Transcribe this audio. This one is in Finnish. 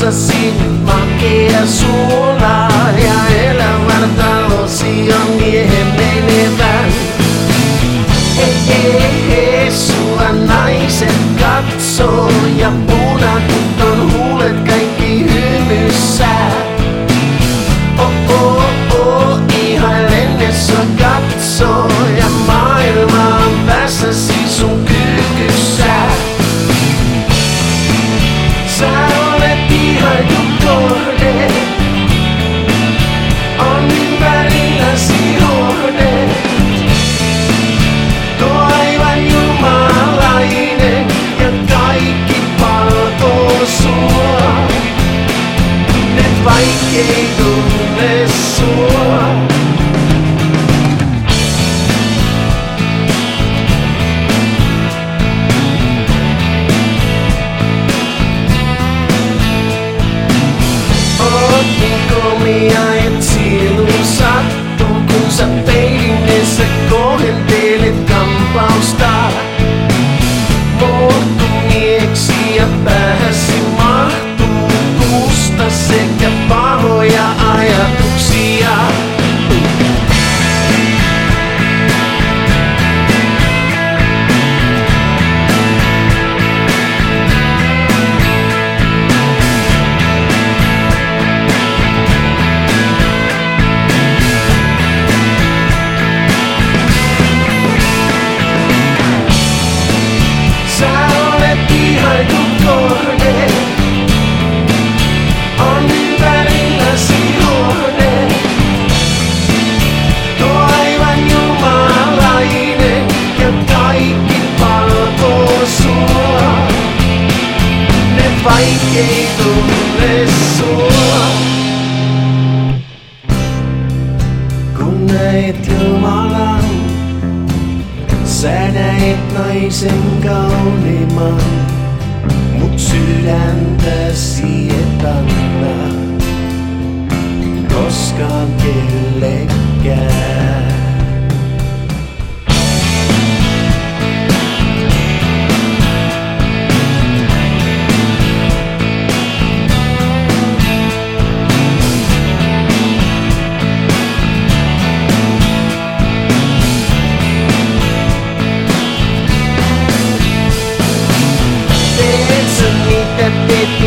maksasin makea suolaa ja elävän talosi on miehen menevän. Sua naiset katsoo ja punatut on huulet kaikki hymyssä. Ihailen ne sua katsoo ja maailma on päässäsi sun kyykyssä. Sä olet ihailtu kohde, on ympärilläsi hohde. Tuo aivan jumalainen ja kaikki palvoo sua. Ne vaikkei tunne sua. Komia et sinuun sattuu, kun sä peilin edessä kohentelet kampausta. Muuttumieksi ja päähäsi mahtuu kuusta sekä pahoja ajatuksia. Kohde on ympärilläsi hohde. Tuo aivan jumalainen ja kaikki palvoo sua. Ne vaikkei tunne sua. Kun näet Jumalan, sä näet naisen kauniimman. Mut sydäntäsi et anna koskaan kellekään. Teet